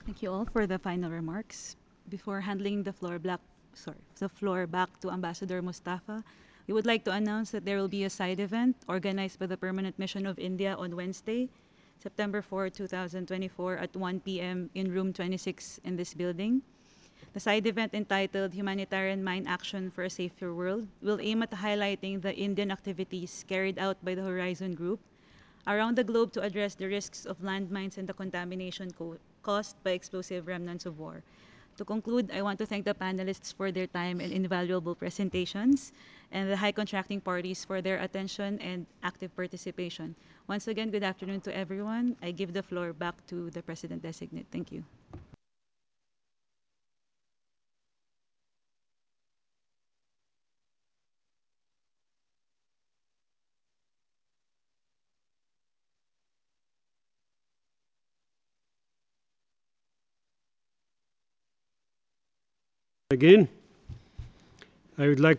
Thank you all for the final remarks. Before handling the floor back to Ambassador Mustafa, we would like to announce that there will be a side event organized by the Permanent Mission of India on Wednesday, September 4, 2024 at 1 p.m. in room 26 in this building. The side event entitled Humanitarian Mine Action for a Safer World will aim at highlighting the Indian activities carried out by the Horizon Group around the globe to address the risks of landmines and the contamination caused by explosive remnants of war. To conclude, I want to thank the panelists for their time and invaluable presentations, and the high contracting parties for their attention and active participation. Once again, good afternoon to everyone. I give the floor back to the President designate. Thank you. Again, I would like